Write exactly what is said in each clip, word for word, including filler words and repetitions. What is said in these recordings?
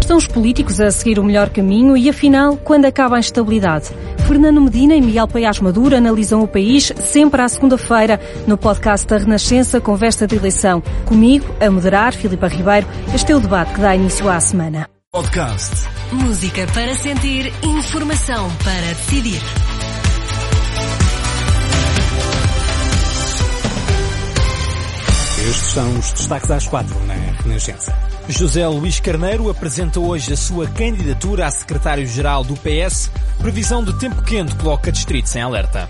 Estão os políticos a seguir o melhor caminho e, afinal, quando acaba a instabilidade? Fernando Medina e Miguel Paiás Maduro analisam o país sempre à segunda-feira no podcast da Renascença Conversa de Eleição. Comigo, a moderar, Filipa Ribeiro, este é o debate que dá início à semana. Podcast. Música para sentir, informação para decidir. Estes são os destaques às quatro na Renascença. José Luís Carneiro apresenta hoje a sua candidatura a secretário-geral do P S. Previsão de tempo quente coloca distritos em alerta.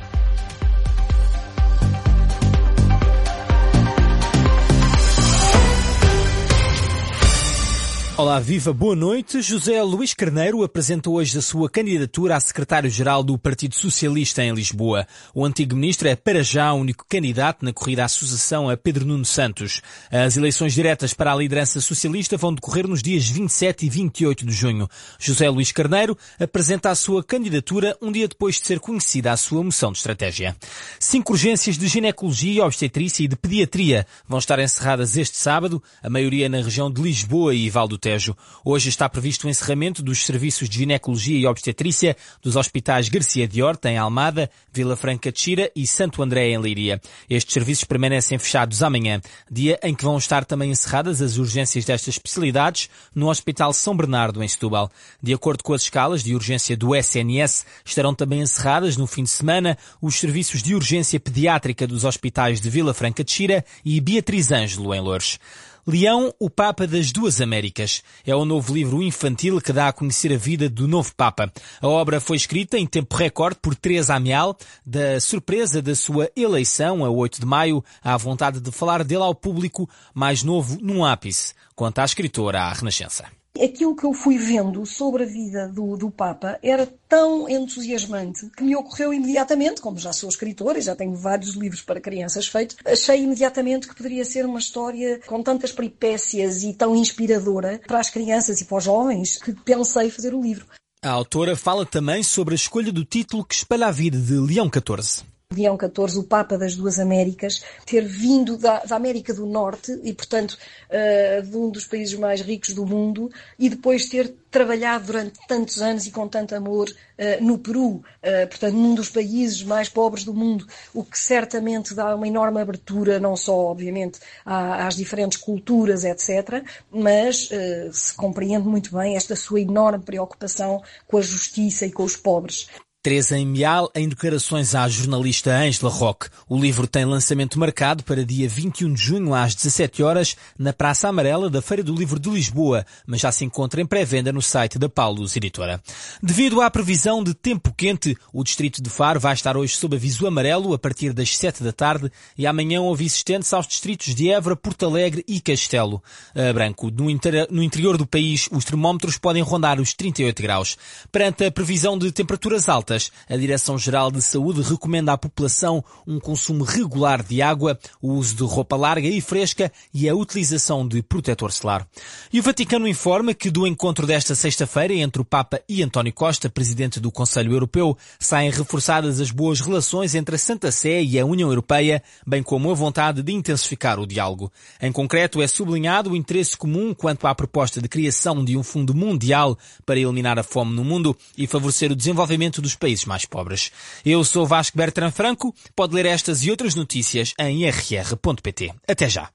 Olá, viva, boa noite. José Luís Carneiro apresenta hoje a sua candidatura a secretário-geral do Partido Socialista em Lisboa. O antigo ministro é, para já, o único candidato na corrida à sucessão a Pedro Nuno Santos. As eleições diretas para a liderança socialista vão decorrer nos dias vinte e sete e vinte e oito de junho. José Luís Carneiro apresenta a sua candidatura um dia depois de ser conhecida a sua moção de estratégia. Cinco urgências de ginecologia, obstetrícia e de pediatria vão estar encerradas este sábado, a maioria na região de Lisboa e Val do Tejo. Hoje está previsto o encerramento dos serviços de ginecologia e obstetrícia dos hospitais Garcia de Horta, em Almada, Vila Franca de Xira e Santo André, em Leiria. Estes serviços permanecem fechados amanhã, dia em que vão estar também encerradas as urgências destas especialidades no Hospital São Bernardo, em Setúbal. De acordo com as escalas de urgência do S N S, estarão também encerradas no fim de semana os serviços de urgência pediátrica dos hospitais de Vila Franca de Xira e Beatriz Ângelo, em Loures. Leão, o Papa das Duas Américas. É o novo livro infantil que dá a conhecer a vida do novo Papa. A obra foi escrita em tempo recorde por Teresa Amial, da surpresa da sua eleição a oito de maio, à vontade de falar dele ao público mais novo num ápice, conta a escritora à Renascença. Aquilo que eu fui vendo sobre a vida do, do Papa era tão entusiasmante que me ocorreu imediatamente, como já sou escritora e já tenho vários livros para crianças feitos, achei imediatamente que poderia ser uma história com tantas peripécias e tão inspiradora para as crianças e para os jovens que pensei fazer o livro. A autora fala também sobre a escolha do título que espelha a vida de Leão catorze. Leão catorze, o Papa das Duas Américas, ter vindo da, da América do Norte e, portanto, uh, de um dos países mais ricos do mundo e depois ter trabalhado durante tantos anos e com tanto amor uh, no Peru, uh, portanto, num dos países mais pobres do mundo, o que certamente dá uma enorme abertura, não só, obviamente, à, às diferentes culturas, etcétera, mas uh, se compreende muito bem esta sua enorme preocupação com a justiça e com os pobres. Teresa Amial, em declarações à jornalista Ângela Roque. O livro tem lançamento marcado para dia vinte e um de junho às dezassete horas na Praça Amarela da Feira do Livro de Lisboa, mas já se encontra em pré-venda no site da Paulus Editora. Devido à previsão de tempo quente, o distrito de Faro vai estar hoje sob aviso amarelo a partir das sete da tarde e amanhã houve existentes aos distritos de Évora, Porto Alegre e Castelo Branco. No, inter... no interior do país, os termómetros podem rondar os trinta e oito graus. Perante a previsão de temperaturas altas, a Direção-Geral de Saúde recomenda à população um consumo regular de água, o uso de roupa larga e fresca e a utilização de protetor solar. E o Vaticano informa que do encontro desta sexta-feira entre o Papa e António Costa, presidente do Conselho Europeu, saem reforçadas as boas relações entre a Santa Sé e a União Europeia, bem como a vontade de intensificar o diálogo. Em concreto, é sublinhado o interesse comum quanto à proposta de criação de um fundo mundial para eliminar a fome no mundo e favorecer o desenvolvimento dos países mais pobres. Eu sou Vasco Bertrand Franco. Pode ler estas e outras notícias em r r ponto p t. Até já.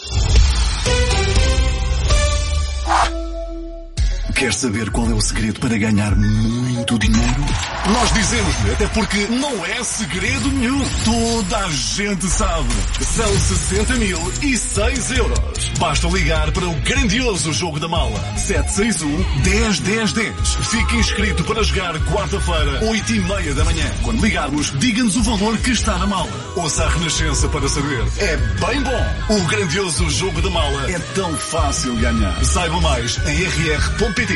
Quer saber qual é o segredo para ganhar muito dinheiro? Nós dizemos-lhe, até porque não é segredo nenhum. Toda a gente sabe. São sessenta mil e seis euros. Basta ligar para o grandioso jogo da mala. sete seis um, dez, dez, dez. Fique inscrito para jogar quarta-feira, oito e meia da manhã. Quando ligarmos, diga-nos o valor que está na mala. Ouça a Renascença para saber. É bem bom. O grandioso jogo da mala é tão fácil ganhar. Saiba mais em r r ponto p t.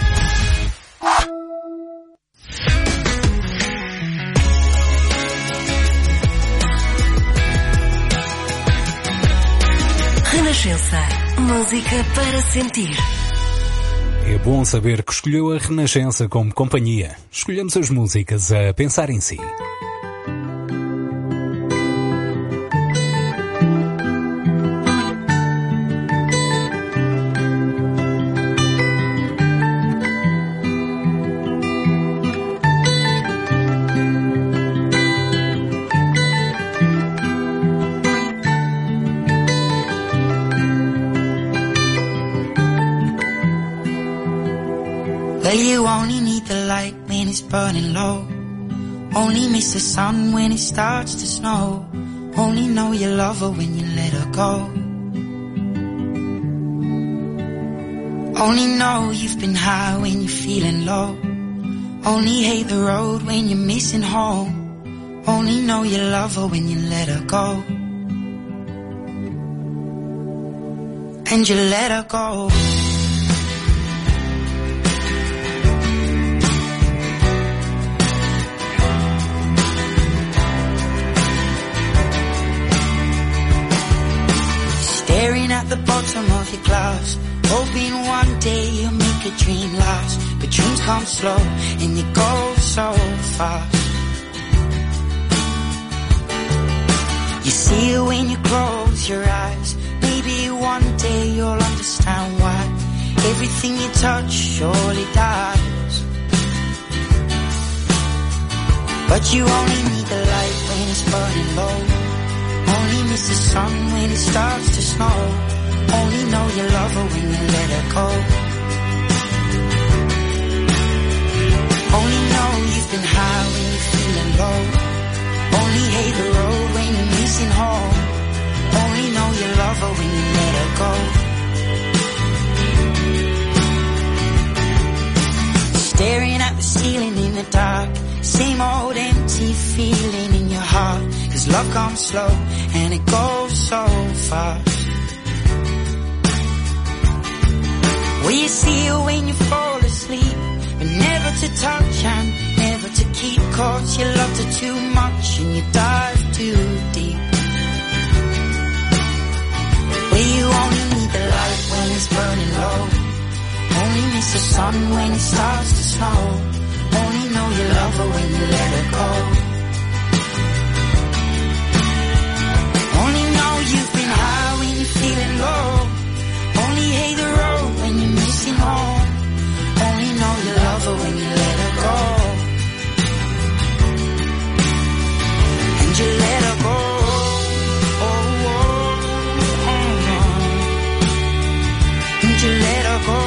Renascença. Música para sentir. É bom saber que escolheu a Renascença como companhia. Escolhemos as músicas a pensar em si. Well, you only need the light when it's burning low. Only miss the sun when it starts to snow. Only know you love her when you let her go. Only know you've been high when you're feeling low. Only hate the road when you're missing home. Only know you love her when you let her go. And you let her go. Staring at the bottom of your glass, hoping one day you'll make a dream last. But dreams come slow and they go so fast. You see it when you close your eyes. Maybe one day you'll understand why everything you touch surely dies. But you only need the light when it's burning low. Only miss the sun when it starts to snow. Only know you love her when you let her go. Only know you've been high when you're feeling low. Only hate the road when you're missing home. Only know you love her when you let her go. Staring at the ceiling in the dark, same old empty feeling in your heart. Cause love comes slow and it goes so fast. Well, you see her when you fall asleep, but never to touch and never to keep. Cause you loved her too much and you dive too deep. Well, you only need the light when it's burning low. Only miss the sun when it starts to snow. Only know you love her when you let her go. Only know you've been high when you're feeling low. Only hate the road when you're missing home. Only know you love her when you let her go. And you let her go. Oh, oh, oh, oh. And you let her go.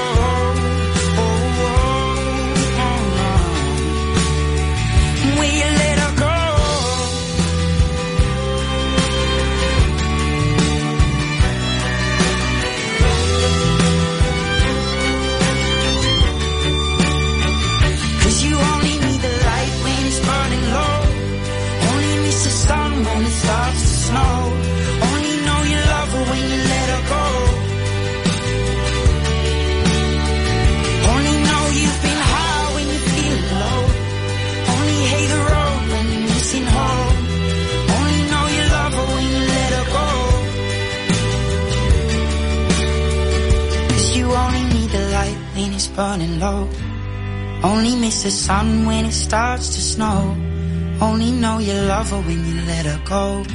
Burning low. Only miss the sun when it starts to snow. Only know you love her when you let her go.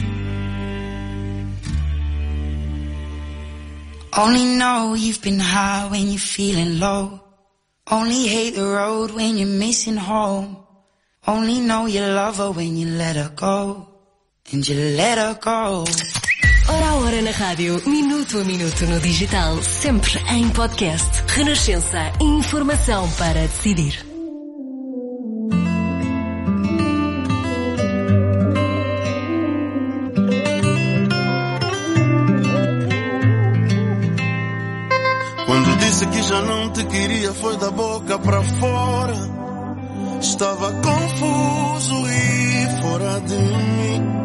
Only know you've been high when you're feeling low. Only hate the road when you're missing home. Only know you love her when you let her go. And you let her go. Hora a hora na rádio, minuto a minuto no digital, sempre em podcast. Renascença, informação para decidir. Quando disse que já não te queria, foi da boca pra fora. Estava confuso e fora de mim.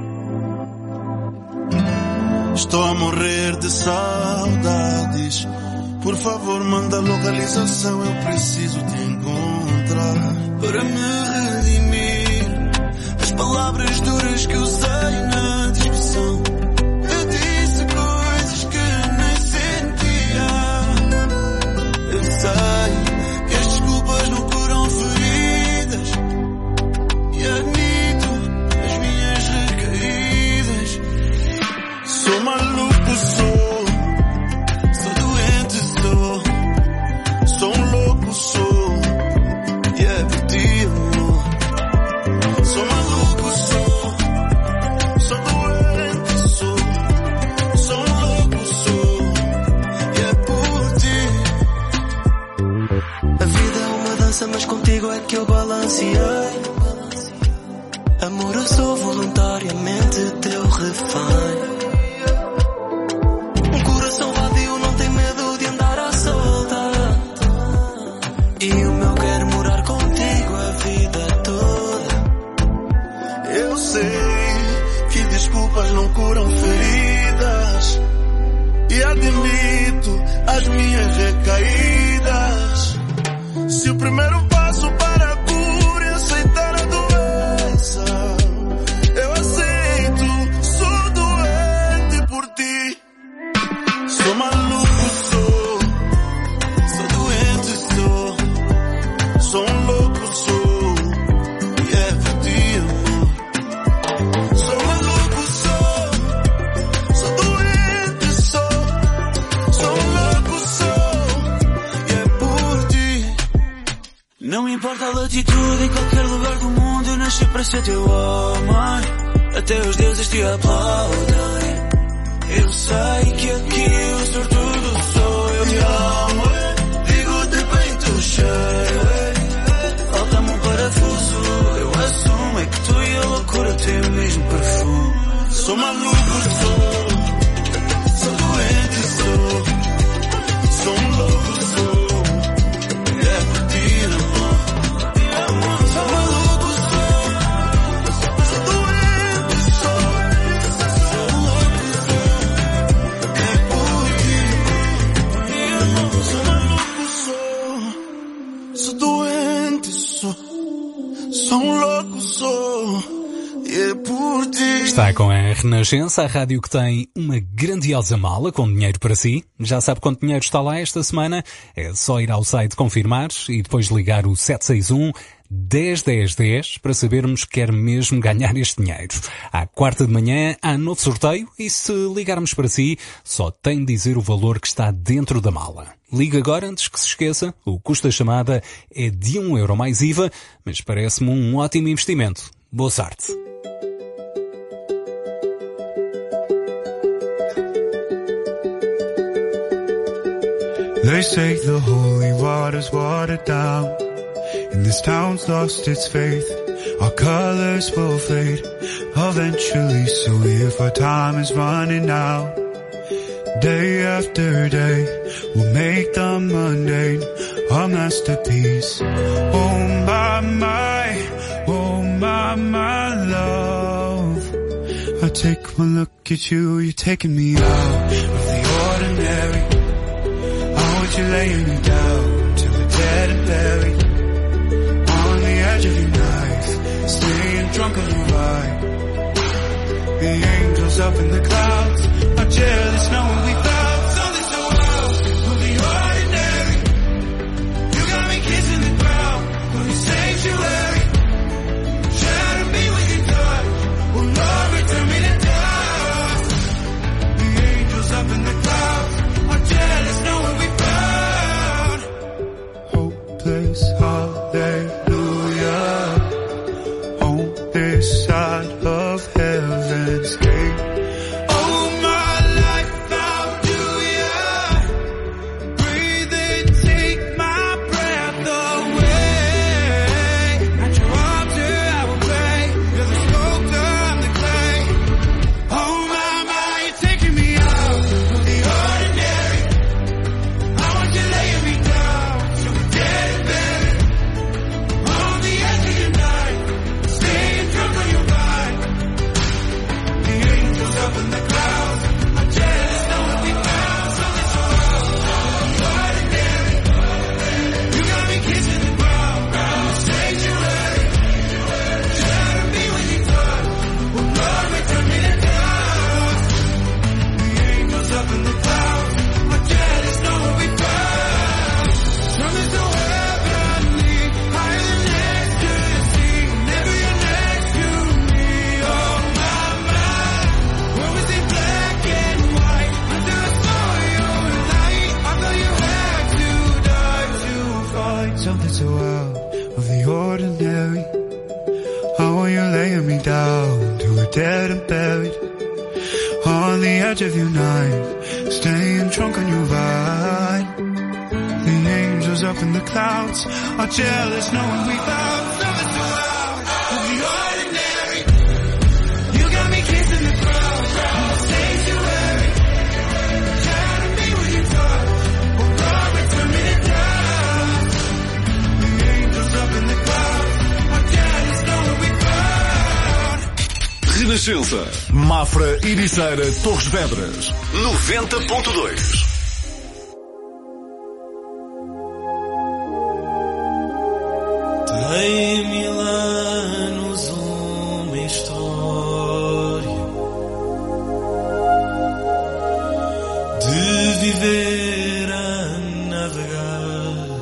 Estou a morrer de saudades. Por favor, manda a localização, eu preciso te encontrar. Para me redimir, as palavras duras que usei na discussão. Eu disse coisas que nem sentia. Eu sei que as desculpas não curam feridas. E admito as minhas recaídas. Sou maluco, sou. Sou doente, sou. Sou um louco, sou. E é por ti, amor. Sou maluco, sou. Sou doente, sou. Sou um louco, sou. E é por ti. A vida é uma dança balança, mas contigo é que eu balanceei. Amor, eu sou voluntariamente teu refém. Um coração vadio não tem medo de andar à solta. E o meu quer morar contigo a vida toda. Eu sei que desculpas não curam feridas, e admito as minhas recaídas. Se o primeiro passo para a cura é aceitar a doença, eu aceito, sou doente por ti. Sou maluco, sou, sou doente, sou, sou um louco, sou, e é por ti, amor. Sou maluco, sou, sou doente, sou, sou um louco, sou, e é por ti. Não importa a latitude, em qualquer lugar do mundo eu nasci para ser teu homem. Até os deuses te aplaudem. Eu sei que aqui o sortudo sou eu. Te amo, digo-te peito cheio. Falta-me um parafuso, eu assumo. É que tu e a loucura têm o mesmo perfume. Sou maluco, sou, sou doente, sou, sou um louco, sou, e é por ti, amor. Sou maluco, sou, sou doente, sou, sou um louco, sou, é por ti. Sou maluco, sou, sou doente, sou, sou um louco, sou, e é por ti. Está com a Renascença, a rádio que tem uma grandiosa mala com dinheiro para si. Já sabe quanto dinheiro está lá esta semana? É só ir ao site confirmar e depois ligar o sete seis um, dez, dez, dez para sabermos que quer mesmo ganhar este dinheiro. À quarta de manhã há novo sorteio e se ligarmos para si, só tem de dizer o valor que está dentro da mala. Ligue agora antes que se esqueça, o custo da chamada é de um euro mais I V A, mas parece-me um ótimo investimento. Boa sorte! They say the holy water's watered down, and this town's lost its faith. Our colors will fade eventually, so if our time is running out, day after day, we'll make the mundane a masterpiece. Oh my, my, oh my, my love. I take one look at you, you're taking me out of the ordinary. You're laying me down to the dead and buried on the edge of your knife, staying drunk on your ride. The angels up in the clouds are jealous knowing we found something so out of the ordinary. You got me kissing the ground on your sanctuary. Shatter me with your touch, oh Lord, return me to dust. The angels up in the clouds are jealous knowing we found hopeless hallelujah on this side of heaven's gate. Oh my life, how do ya breathe and take my breath away? At your altar I will pray. You're the sculptor, I'm the clay. Oh my, my, you're taking me out of the ordinary. I want you laying me down to the dead and buried on the edge of your night, staying drunk on your ride. The angels up in the clouds are jealous knowing we found something so out of the ordinary. You got me kissing the ground on the sanctuary. Shatter me with your touch, oh Lord, return me to dust. The angels up in the clouds are jealous knowing we found something so heavenly, higher than ecstasy. Never you're next to me, oh my, my. When we see black and white, until I saw your light, I thought you had to die to find something so out of the ordinary. How are you laying me down to a dead and buried on the edge of your night, staying drunk on your ride. The angels up in the clouds are jealous knowing we found something so out of the ordinary. You got me kissing the crowd, the sanctuary. Trying to be what you thought, but promise to me to die. The angels up in the clouds are jealous knowing we found. Renascença, Mafra, Ericeira, Torres Vedras, noventa ponto dois. Tem mil anos uma história de viver a navegar.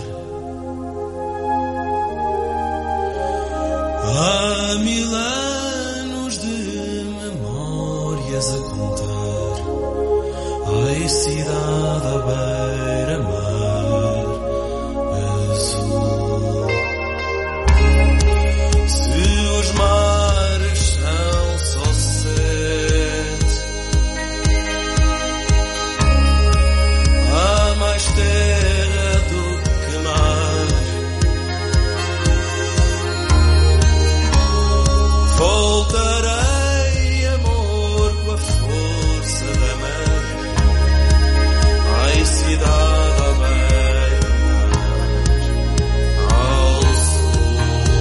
Há mil anos de memórias a contar. Ai, cidade à beira-mar azul. Os mares são só sete. Há mais terra do que mar. Voltarei, amor, com a força da maré. Ai, cidade à beira-mar, ao sul.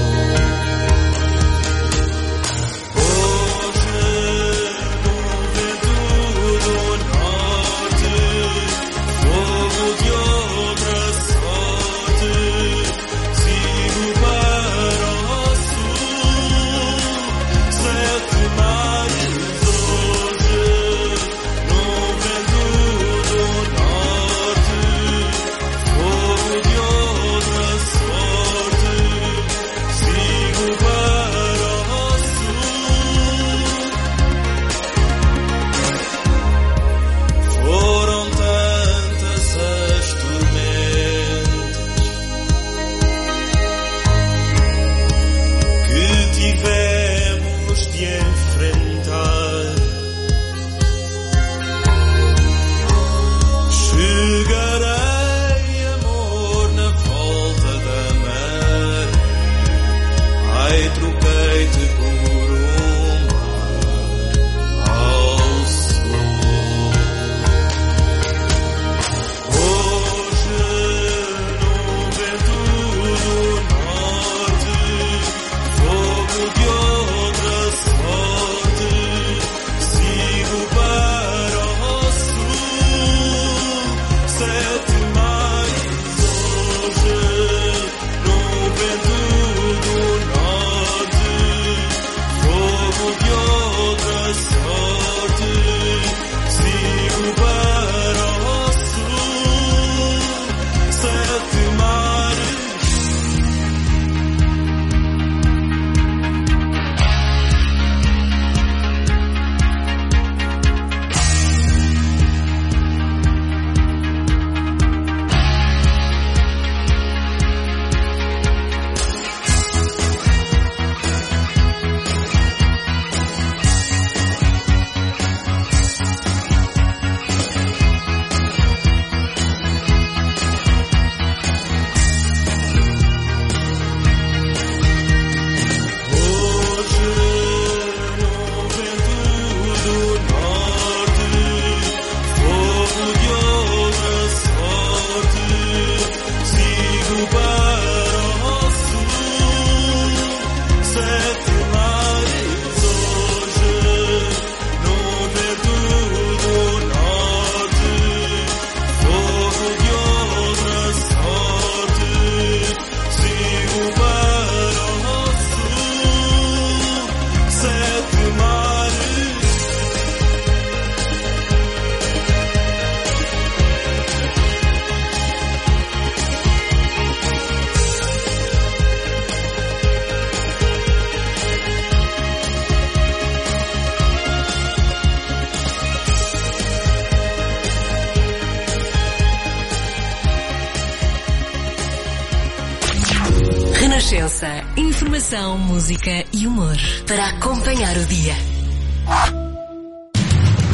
Renascença. Informação, música e humor para acompanhar o dia. O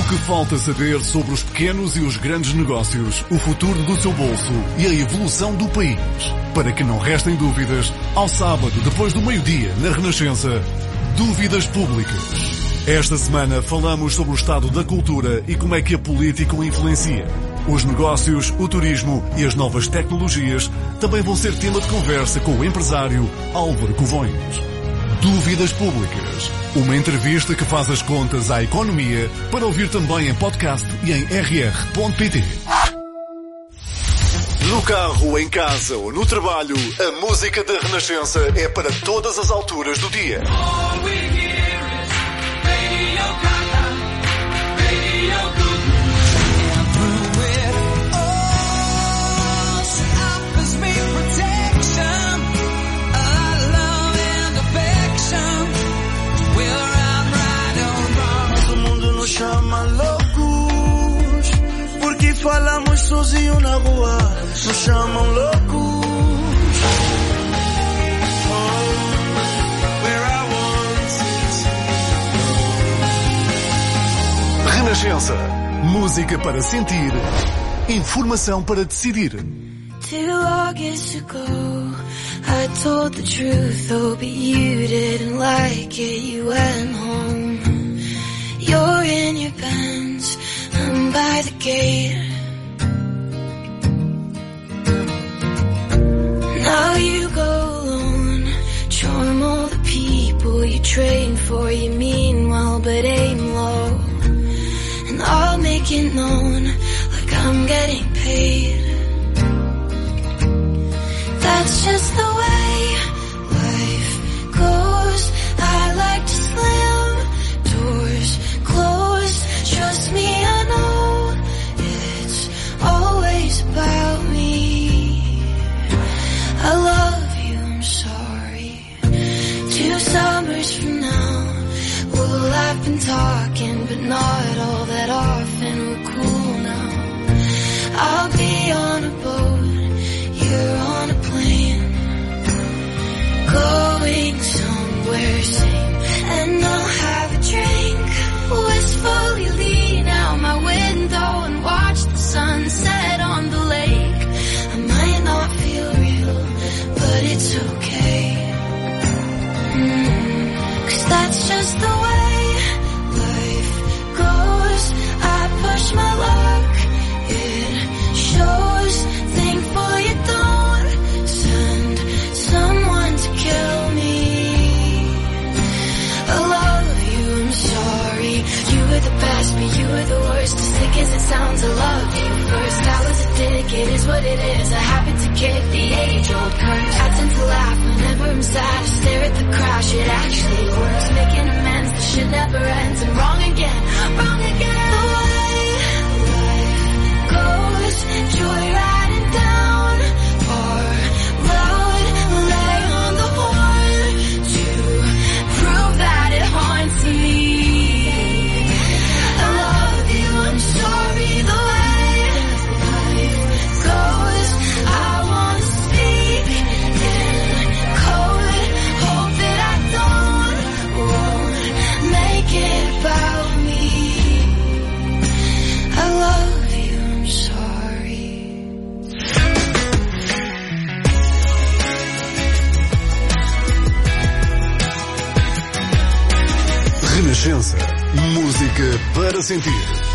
que falta saber sobre os pequenos e os grandes negócios, o futuro do seu bolso e a evolução do país. Para que não restem dúvidas, ao sábado, depois do meio-dia, na Renascença, Dúvidas Públicas. Esta semana falamos sobre o estado da cultura e como é que a política o influencia. Os negócios, o turismo e as novas tecnologias também vão ser tema de conversa com o empresário Álvaro Covões. Dúvidas Públicas. Uma entrevista que faz as contas à economia para ouvir também em podcast e em r r ponto p t. No carro, em casa ou no trabalho, a música da Renascença é para todas as alturas do dia. Chama loucos, porque falamos sozinho na rua, nos chamam loucos. Renascença, música para sentir, informação para decidir. Two August ago, I told the truth, oh, but you didn't like it, you went home. You're in your Benz, I'm by the gate. Now you go alone, charm all the people you train for. You mean well, but aim low. And I'll make it known, like I'm getting paid. That's just the way life goes. I like to slam doors closed. Trust me, I know it's always about me. I love you, I'm sorry. Two summers from now, well, I've been talking, but not all that often. We're cool now. I'll be on a boat, you're on a plane, going somewhere same, and I'll have a drink. Wistfully lean out my window and watch the sunset on the lake. I might not feel real, but it's okay. Mm, 'cause that's just the way life goes. I push my luck, it shows. Thankful you don't send someone to kill me. I love you, I'm sorry. You were the best, but you were the worst. As sick as it sounds, I loved you first. I was a dick, it is what it is. I happen to kick the age-old curse. I tend to laugh whenever I'm sad. I stare at the crash, it actually works. Making amends, this shit never ends. I'm wrong again, wrong again. The way life goes, joyriding down our road. Lay on the horn to prove that it haunts me. I'm sorry, the way life goes. I want to speak in code. Hope that I don't won't make it about me. I love you, I'm sorry. Renascença, música para sentir.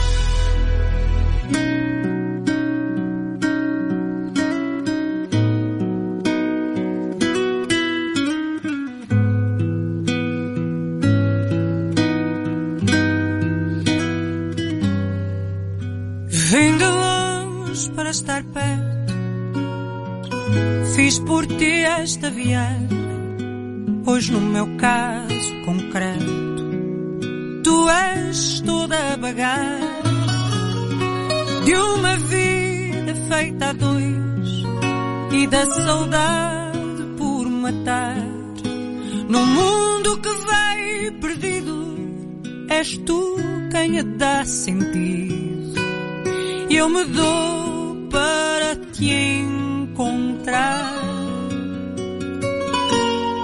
Vim de longe para estar perto, fiz por ti esta viagem, pois no meu caso concreto tu és toda a bagagem de uma vida feita a dois e da saudade por matar. Num mundo que vai perdido, és tu quem a dá sentido. E eu me dou para te encontrar.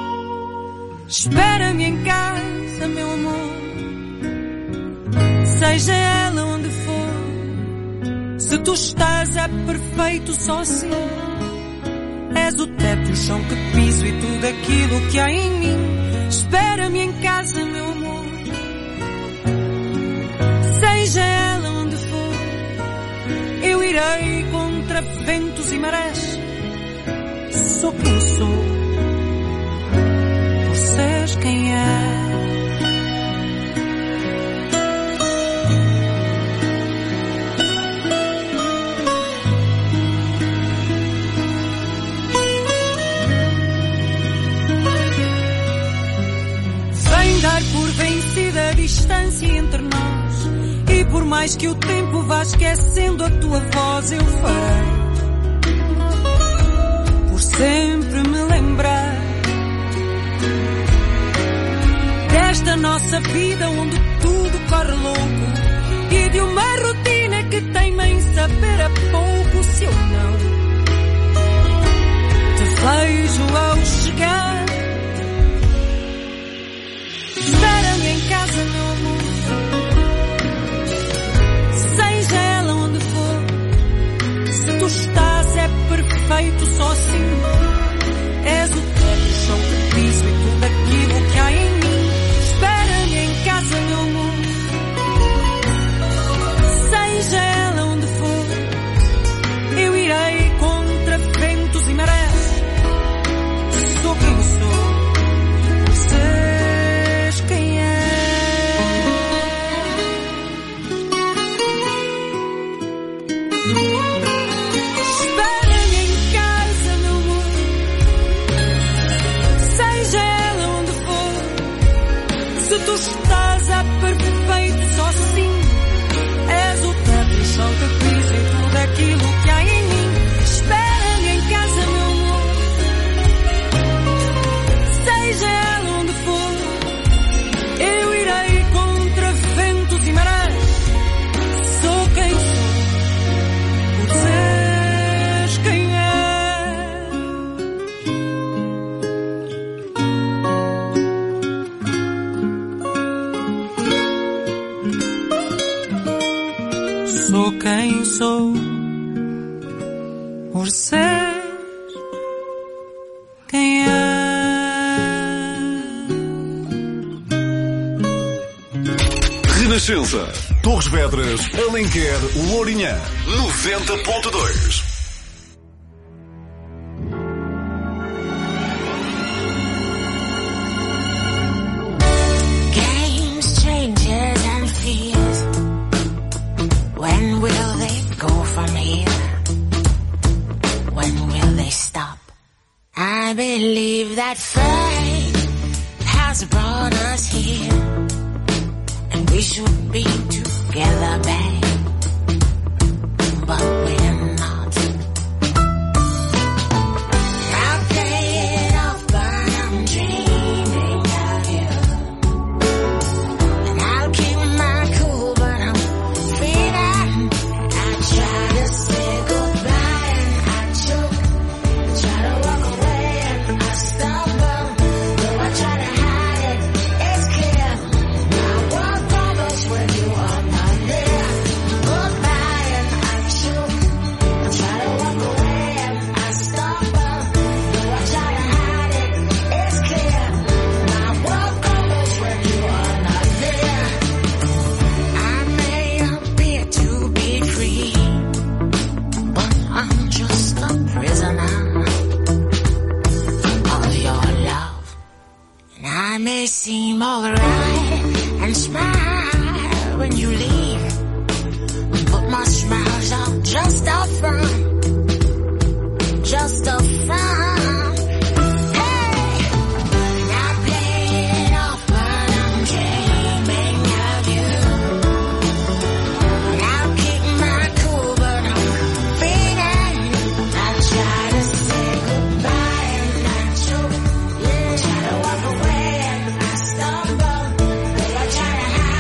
Espera-me em casa, meu amor. Sei Seja ela onde for, se tu estás é perfeito só assim. És o teto, o chão que piso e tudo aquilo que há em mim. Espera-me em casa, meu amor. Seja ela onde for, eu irei contra ventos e marés. Sou quem sou, por seres quem és. Dar por vencida a distância entre nós, e por mais que o tempo vá esquecendo a tua voz, eu farei por sempre me lembrar desta nossa vida onde tudo corre louco, e de uma rotina que teima em saber a pouco. Se eu não te vejo ao chegar, espera-me em casa, meu amor. Seja ela onde for, se tu estás é perfeito só assim. És o teto, o chão que piso e tudo aquilo que há em mim. Espera-me em casa, meu amor. Seja ela onde for, eu irei contra ventos e marés. Sou quem sou, por seres quem és. Espera-me em casa, meu amor. Seja ela onde for, se tu estás é perfeito só assim. És o teto, o chão que piso e tudo aquilo que há em mim. Espera-me em casa, meu amor. Seja ela onde for, eu irei contra ventos e marés. Sou quem sou, por seres quem és. Sou quem sou, por seres quem és. Renascença, Torres Vedras, Alenquer, Lourinhã, noventa ponto dois. Games, changes and fears. When will they go from here? When will they stop? I believe that fate has brought us here, and we should be together, babe, but we're not. I'll play it off, but I'm dreaming of you, and I'll keep my cool, but I'm feeling. I try to say goodbye and I choke, I try to walk away and I stumble, though I try to hide it, it's clear. I walk almost when you are not there. Goodbye and I choke, I try to walk away and I stumble, though I try to hide it, it's clear. I walk almost when you are not there. I may appear to be free, but I'm just a prisoner of your love. And I may seem alright and smile when you leave, but my smiles are just a front, just a front. Hey, and I play it off, but I'm dreaming of you. And I'll keep my cool, but I'm feeling. I try to say goodbye and I choke, I try to walk away and I stumble, though I try to hide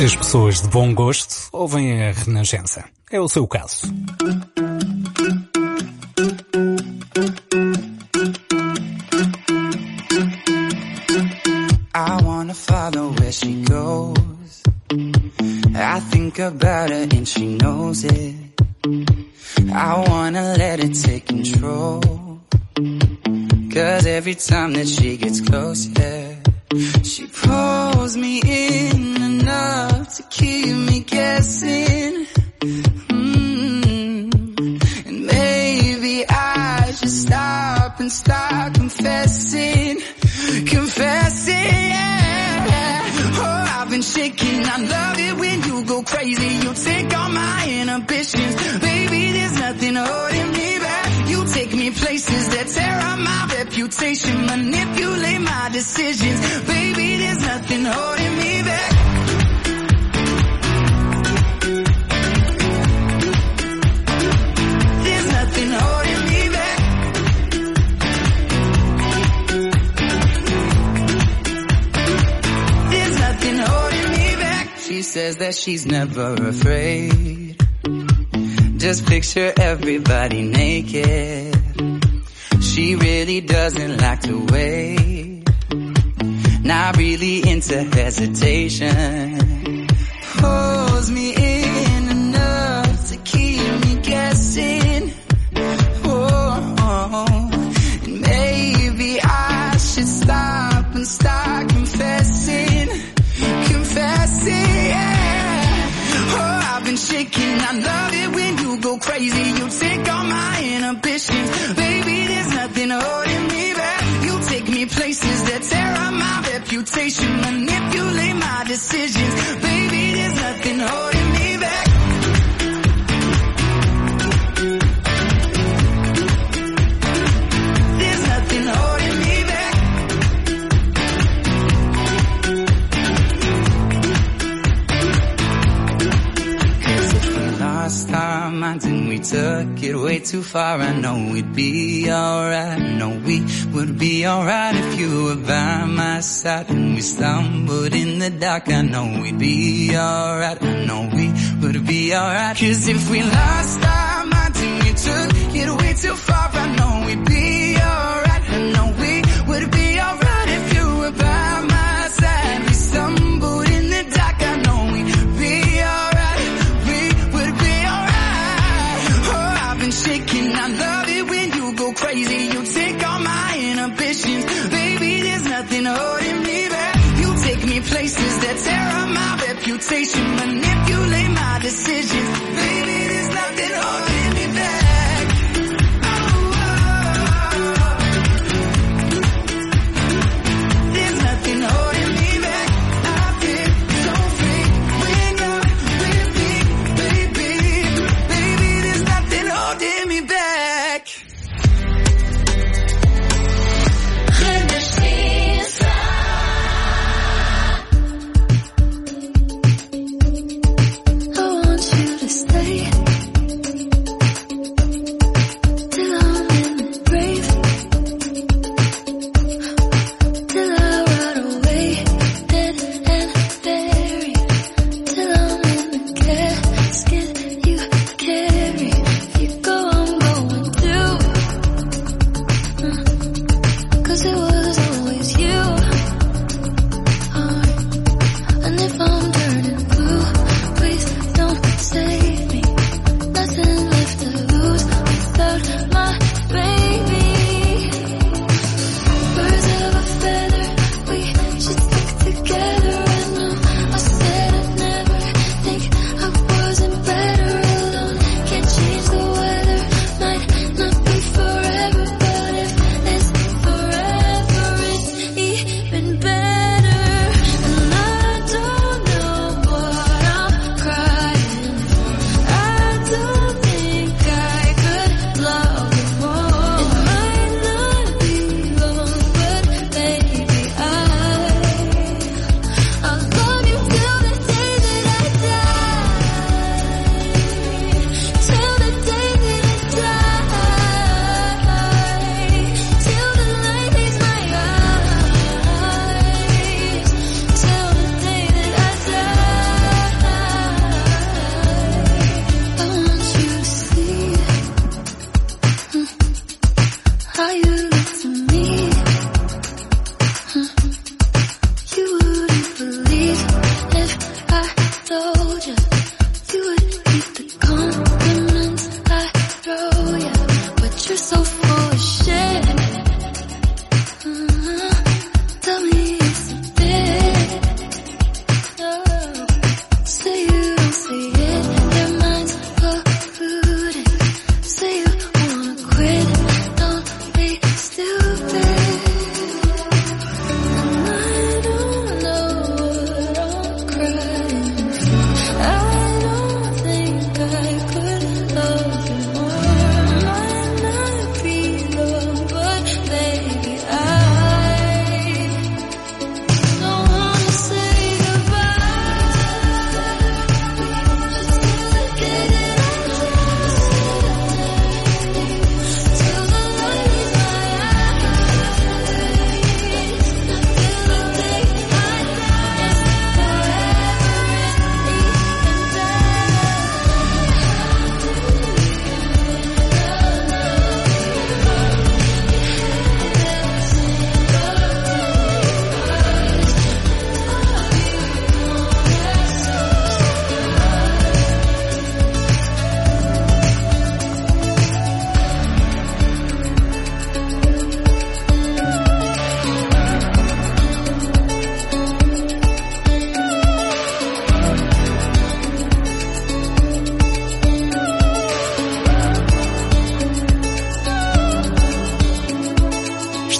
As pessoas de bom gosto ouvem a Renascença. É o seu caso. I wanna follow where she goes. I think about her and she knows it. I wanna let it take control. Cause every time that she gets close, yeah, she pulls me in enough to keep me guessing. Mm-hmm. And maybe I should stop and start confessing. Confessing, yeah. Oh, I've been shaking. I love it when you go crazy. You take all my inhibitions. Baby, there's nothing holding me back. You take me places that tear up my reputation. Manipulate my decisions. Baby, there's nothing holding me back. There's nothing holding me back. There's nothing holding me back. She says that she's never afraid. Just picture everybody naked. She really doesn't like to wait. Not really into hesitation. Pulls me in enough to keep me guessing. Oh, oh. And maybe I should stop and start confessing. Confessing, yeah. Oh, I've been shaking. I love it when you go crazy. You take all my inhibitions. Baby, there's nothing holding me back. You take me places that tear up my reputation. Manipulate my decisions. Baby, there's nothing holding me back. There's nothing holding me back. Cause if we lost our minds and we took it way too far, I know we'd be alright. I know we would be alright if you were by my side. When we stumbled in the dark, I know we'd be alright. I know we would be alright. Cause if we lost our minds and we took it way too far, I know we'd be alright. I know we would be alright if you were by my side. We stumbled in the dark, I know we'd be alright. We would be alright. Oh, I've been shaking. I love it when you go crazy. You take all my inhibitions. Baby, there's nothing holding me back. You take me places that tear up my reputation. Manipulate my decisions. Baby, there's nothing holding me back. Oh, oh, oh. There's nothing holding me back. I feel so free when you're with me, baby. Baby, there's nothing holding me back.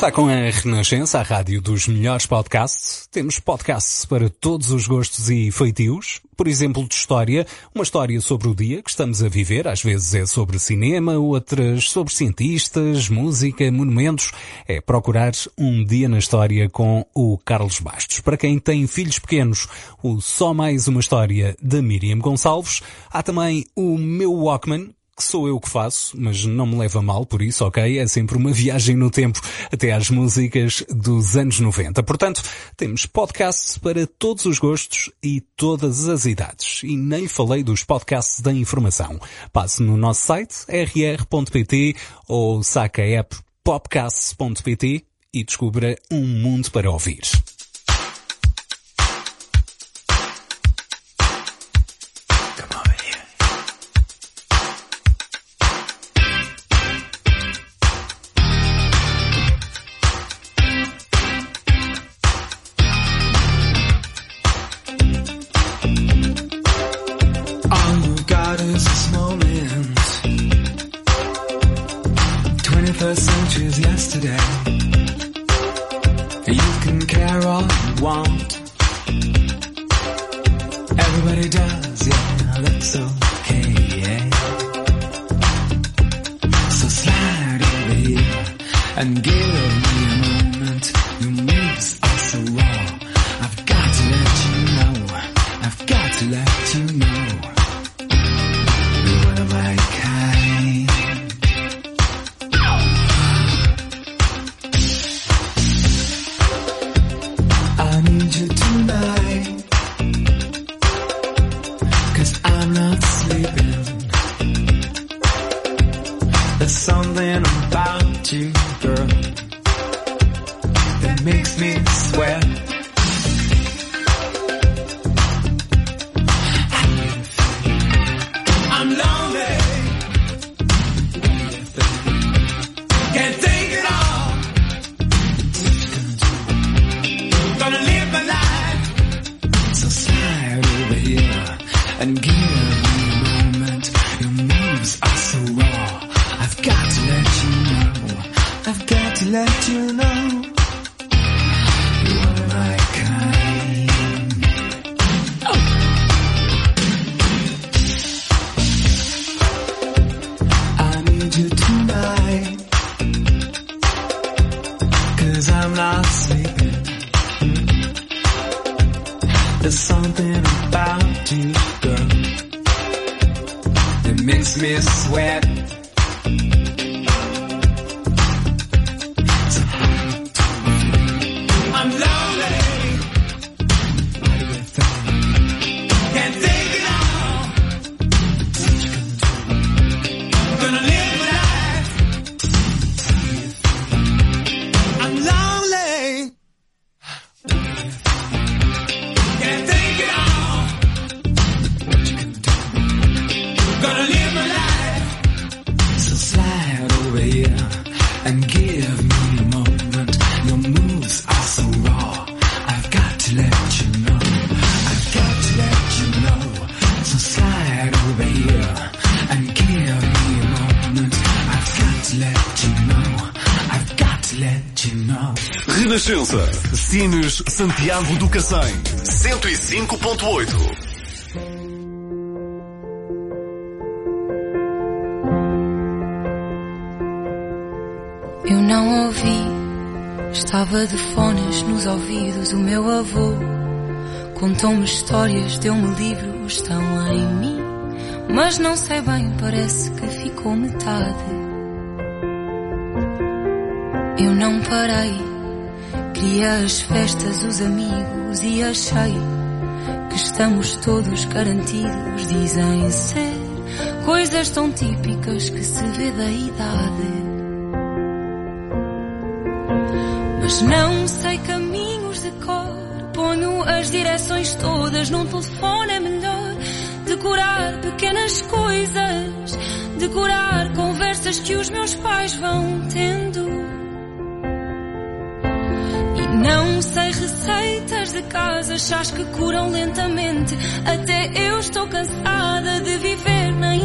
Está com a Renascença, a rádio dos melhores podcasts. Temos podcasts para todos os gostos e feitios. Por exemplo, de história, uma história sobre o dia que estamos a viver. Às vezes é sobre cinema, outras sobre cientistas, música, monumentos. É procurar um dia na história com o Carlos Bastos. Para quem tem filhos pequenos, o Só Mais Uma História da Miriam Gonçalves. Há também o Meu Walkman, que sou eu que faço, mas não me leva mal por isso, ok? É sempre uma viagem no tempo até às músicas dos anos noventa. Portanto, temos podcasts para todos os gostos e todas as idades. E nem falei dos podcasts da informação. Passe no nosso site r r ponto p t ou saque a app popcasts ponto p t e descubra um mundo para ouvir. Renascença, Sines Santiago do Cacém, cento e cinco ponto oito. Eu não ouvi, estava de fones nos ouvidos. O meu avô contou-me histórias, deu-me livros, estão em mim. Mas não sei bem, parece que ficou metade. Eu não parei, queria as festas, os amigos e achei que estamos todos garantidos. Dizem ser coisas tão típicas que se vê da idade. Mas não sei caminhos de cor, ponho as direções todas num telefone. É melhor decorar pequenas coisas, decorar conversas que os meus pais vão tendo. Não sei receitas de casa, chás que curam lentamente. Até eu estou cansada de viver na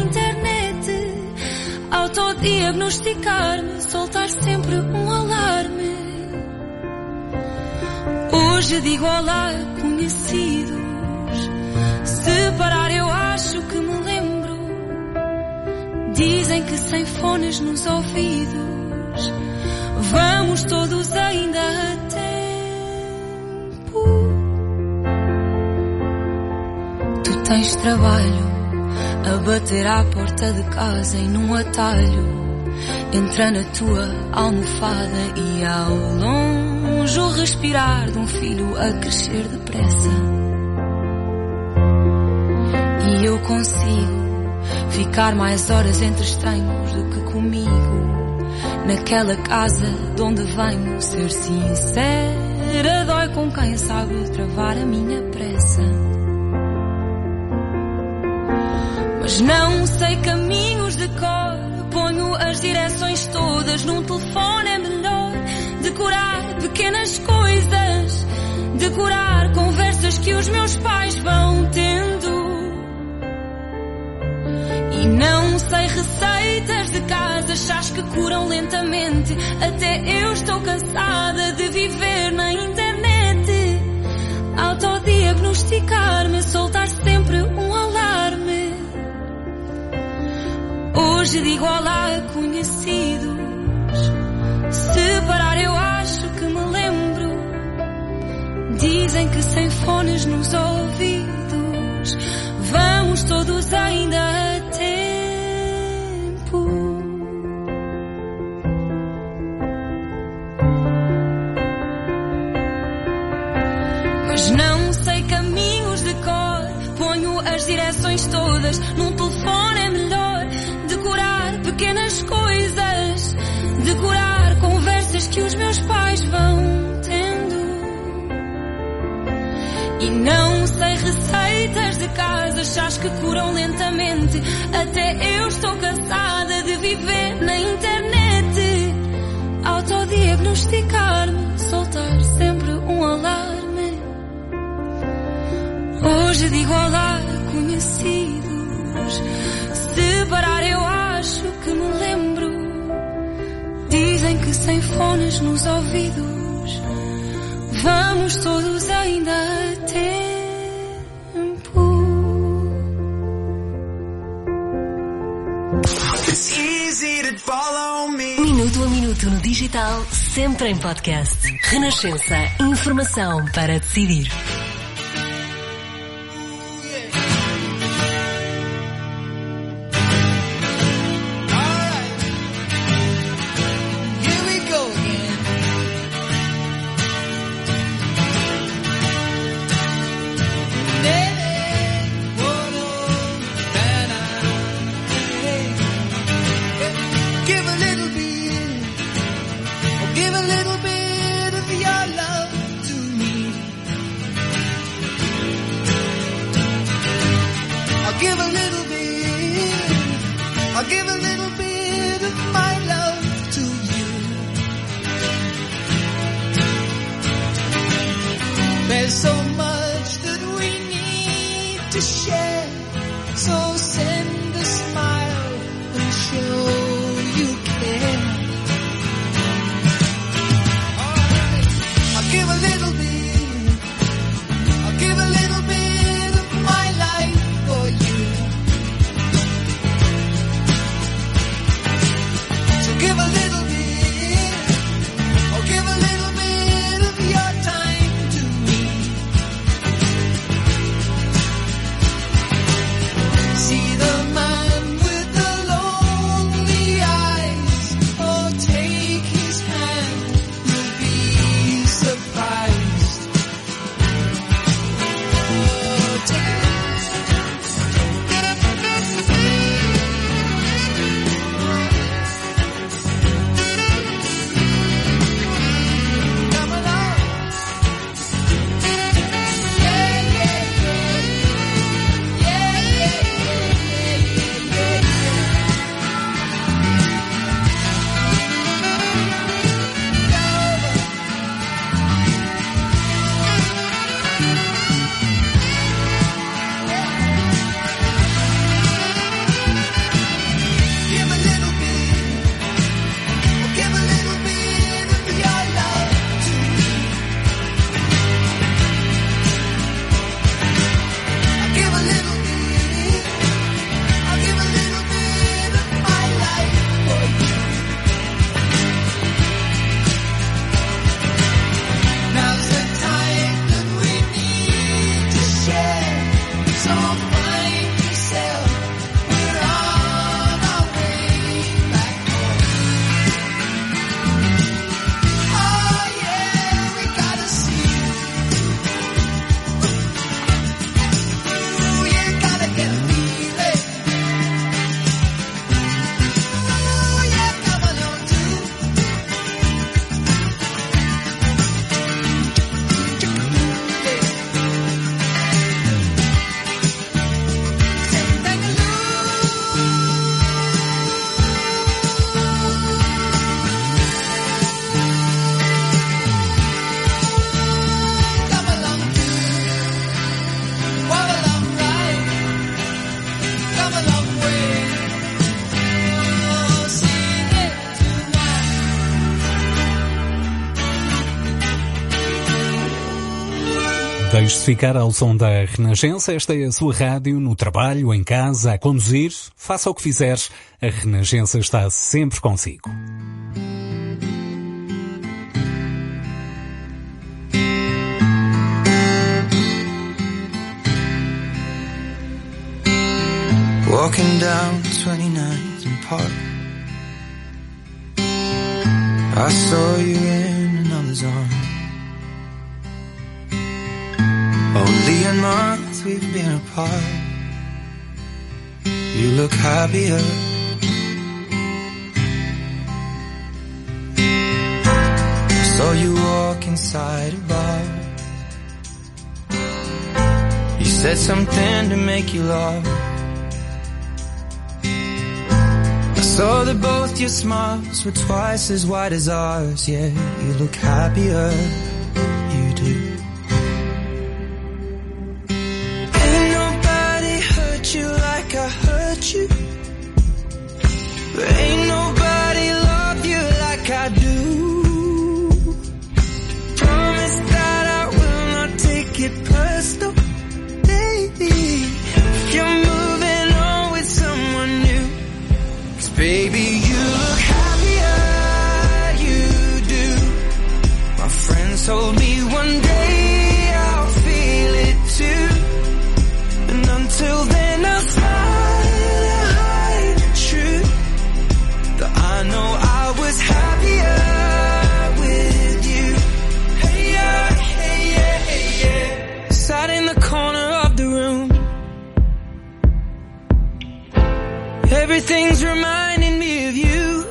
internet. Autodiagnosticar-me, soltar sempre um alarme. Hoje digo olá, conhecidos. Se parar eu acho que me lembro. Dizem que sem fones nos ouvidos vamos todos ainda a tempo. Tu tens trabalho a bater à porta de casa e num atalho entra na tua almofada e ao longe o respirar de um filho a crescer depressa. E eu consigo ficar mais horas entre estranhos do que comigo, naquela casa de onde venho. Ser sincera dói com quem sabe travar a minha pressa. Mas não sei caminhos de cor, ponho as direções todas num telefone. É melhor decorar pequenas coisas, decorar conversas que os meus pais vão tendo. E não sei receitas de casa, chás que curam lentamente. Até eu estou cansada de viver na internet, autodiagnosticar-me, soltar sempre um alarme. Hoje digo olá, conhecidos. Se parar eu acho que me lembro. Dizem que sem fones nos ouvidos vamos todos ainda a tempo. Mas não sei caminhos de cor, ponho as direções todas num telefone. É melhor decorar pequenas coisas, decorar conversas que os meus pais vão tendo. E não sei receitas de casa, chás que curam lentamente. Até eu estou cansada de viver na internet, autodiagnosticar-me, soltar sempre um alarme. Hoje digo olá, conhecidos. Se parar eu acho que me lembro. Dizem que sem fones nos ouvidos vamos todos ainda a tempo. Minuto a minuto no digital, sempre em podcast. Renascença, informação para decidir. Deixe-se ficar ao som da Renascença. Esta é a sua rádio, no trabalho, em casa, a conduzir. Faça o que fizeres, a Renascença está sempre consigo. Walking down twenty-ninth and Park, I saw you in another's arm. Only a month we've been apart. You look happier. Saw you walk inside a bar. You said something to make you laugh. I saw that both your smiles were twice as wide as ours. Yeah, you look happier. You do. You like I hurt you, but ain't nobody love you like I do. Promise that I will not take it personal, baby. If you're moving on with someone new, 'cause baby you look happier, you do. My friends told me one day I'll feel it too, and until then I'll try to hide the truth, that I know I was happier with you. Hey yeah, hey yeah, hey yeah. Sat in the corner of the room, everything's reminding me of you.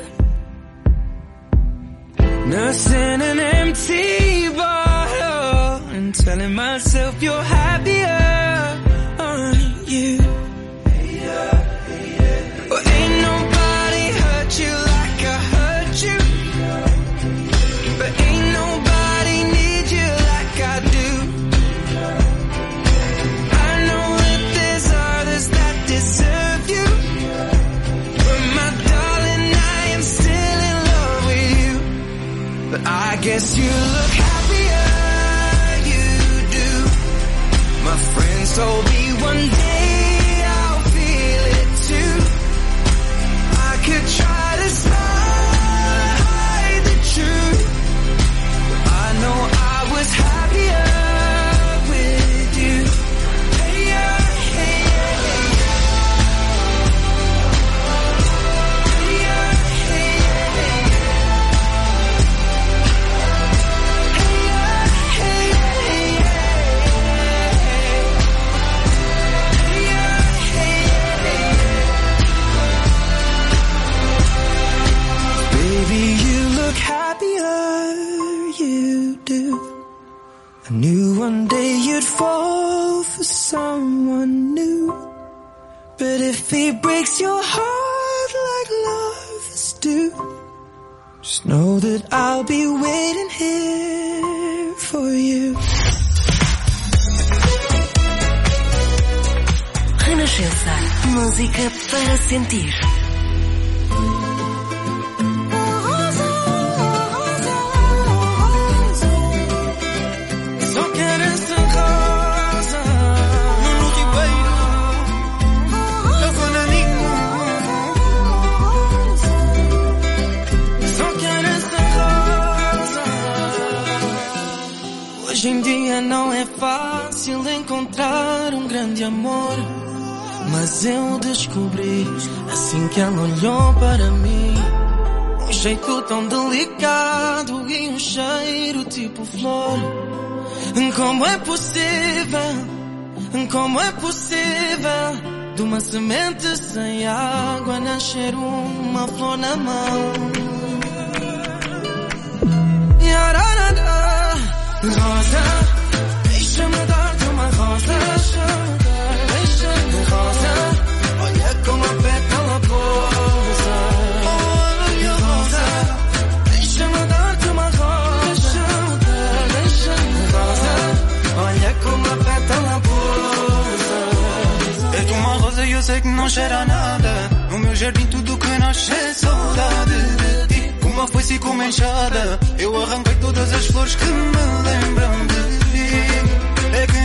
Nursing an empty bottle and telling myself you're happier. You. Well, ain't nobody hurt you like I hurt you, but ain't nobody need you like I do. I know that there's others that deserve you, but my darling, I am still in love with you. But I guess you look happier, you do. My friends told me one day could try to smile, hide the truth, but I know I was happier with you. Hey yeah, hey yeah, hey yeah. Hey yeah, hey yeah, hey yeah. Hey yeah, hey yeah, hey yeah. Hey yeah, hey yeah. Baby, you look happier, you do. I knew one day you'd fall for someone new, but if he breaks your heart like lovers do, just know that I'll be waiting here for you. Renascença, música para sentir. Hoje em dia não é fácil encontrar um grande amor, mas eu descobri assim que ela olhou para mim, um jeito tão delicado e um cheiro tipo flor. Como é possível, como é possível de uma semente sem água nascer uma flor na mão? Rosa, deixa-me dar-te uma rosa. Deixa-me rosa, olha como a pétala pousa. Olha rosa, deixa-me dar-te uma rosa. Deixa-me rosa, olha como a pétala pousa. És uma rosa e eu sei que não cheira a nada. No meu jardim tudo que nasce é saudade de ti. Uma foice e com uma enxada eu arranquei todas as flores que me lembram de ti. É que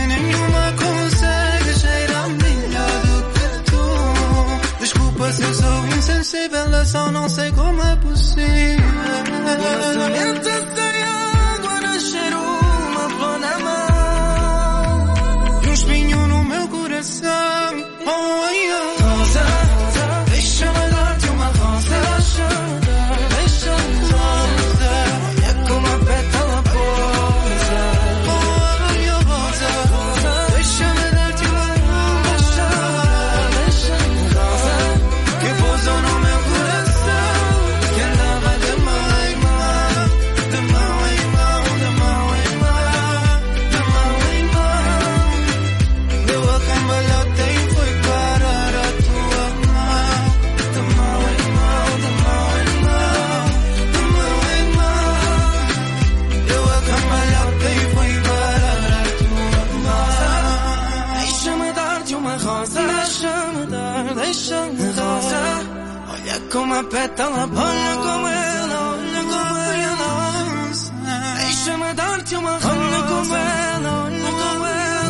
Olha como aperta ela, olha como ela, olha como ela. Deixa-me dar-te uma rosa. Olha como ela, olha como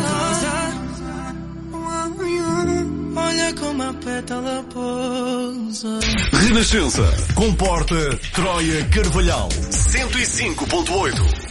ela. Olha como a pétala pousa. Renascença, comporta Troia Carvalhal, cento e cinco ponto oito.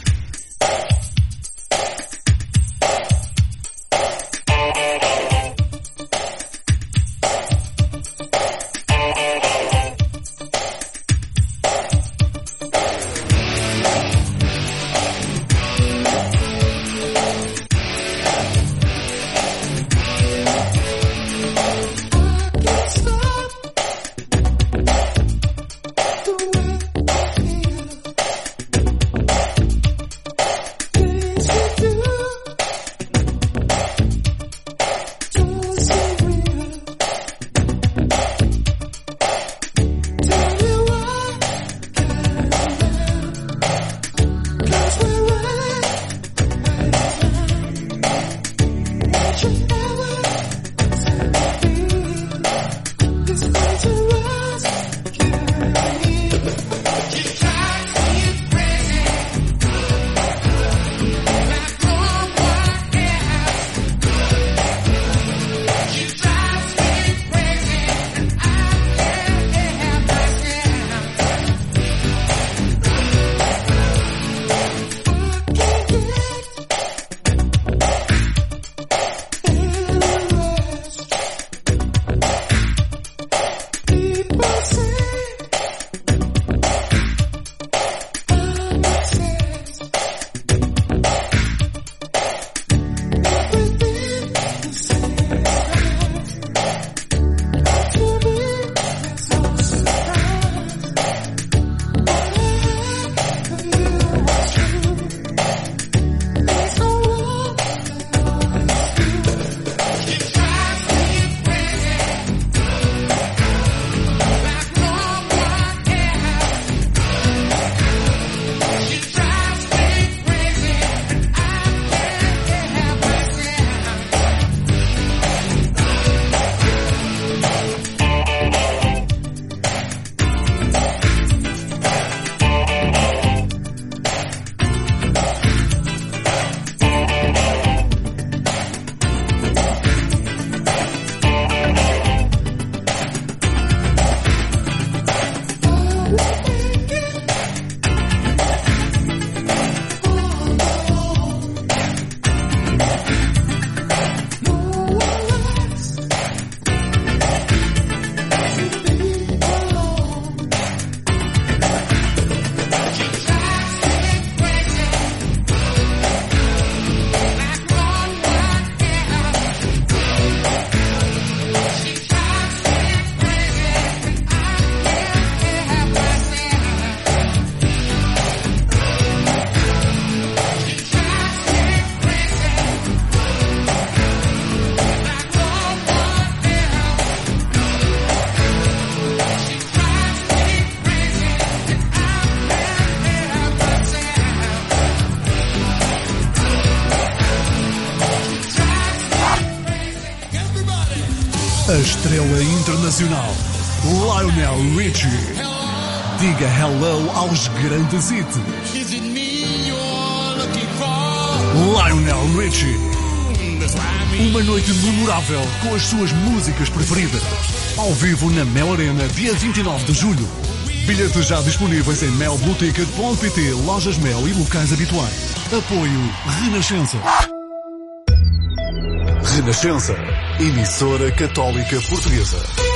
A estrela internacional, Lionel Richie. Diga hello aos grandes hits. Lionel Richie. Uma noite memorável com as suas músicas preferidas. Ao vivo na Mel Arena, dia vinte e nove de julho. Bilhetes já disponíveis em mel blue ticket ponto pt, lojas Mel e locais habituais. Apoio Renascença. Renascença, emissora católica portuguesa.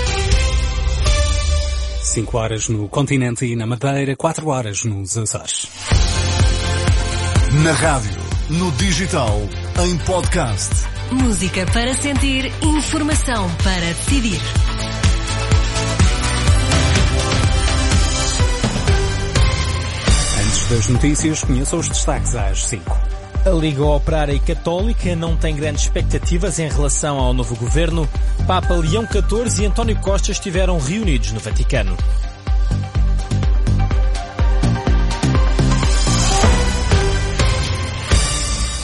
cinco horas no continente e na Madeira, quatro horas nos Açores. Na rádio, no digital, em podcast. Música para sentir, informação para decidir. Antes das notícias, conheça os destaques às cinco. A Liga Operária e Católica não tem grandes expectativas em relação ao novo governo. Papa Leão catorze e António Costa estiveram reunidos no Vaticano.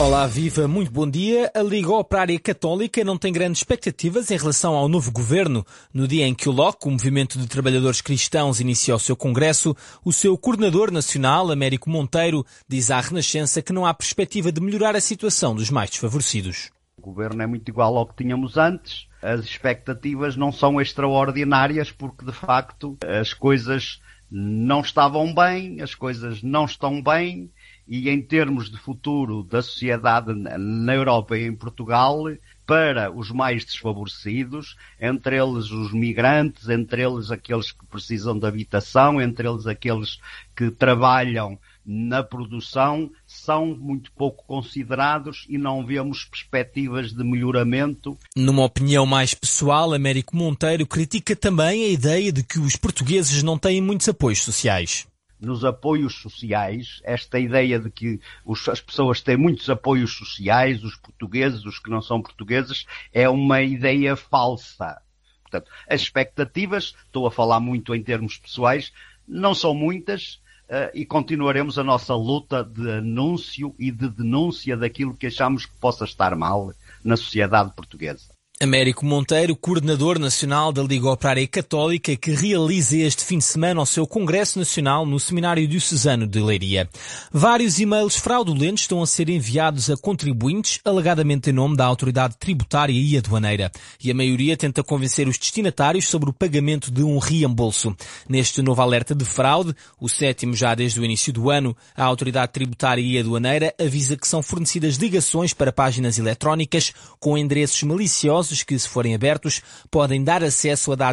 Olá, viva, muito bom dia. A Liga Operária Católica não tem grandes expectativas em relação ao novo governo. No dia em que o L O C, o Movimento de Trabalhadores Cristãos, inicia o seu congresso, o seu coordenador nacional, Américo Monteiro, diz à Renascença que não há perspectiva de melhorar a situação dos mais desfavorecidos. O governo é muito igual ao que tínhamos antes. As expectativas não são extraordinárias porque, de facto, as coisas não estavam bem, as coisas não estão bem. E em termos de futuro da sociedade na Europa e em Portugal, para os mais desfavorecidos, entre eles os migrantes, entre eles aqueles que precisam de habitação, entre eles aqueles que trabalham na produção, são muito pouco considerados e não vemos perspectivas de melhoramento. Numa opinião mais pessoal, Américo Monteiro critica também a ideia de que os portugueses não têm muitos apoios sociais. Nos apoios sociais, esta ideia de que os, as pessoas têm muitos apoios sociais, os portugueses, os que não são portugueses, é uma ideia falsa. Portanto, as expectativas, estou a falar muito em termos pessoais, não são muitas uh, e continuaremos a nossa luta de anúncio e de denúncia daquilo que achamos que possa estar mal na sociedade portuguesa. Américo Monteiro, coordenador nacional da Liga Operária Católica, que realiza este fim de semana o seu Congresso Nacional no Seminário Diocesano de Leiria. Vários e-mails fraudulentos estão a ser enviados a contribuintes, alegadamente em nome da Autoridade Tributária e Aduaneira, e a maioria tenta convencer os destinatários sobre o pagamento de um reembolso. Neste novo alerta de fraude, o sétimo já desde o início do ano, a Autoridade Tributária e Aduaneira avisa que são fornecidas ligações para páginas eletrónicas com endereços maliciosos que, se forem abertos, podem dar acesso a dados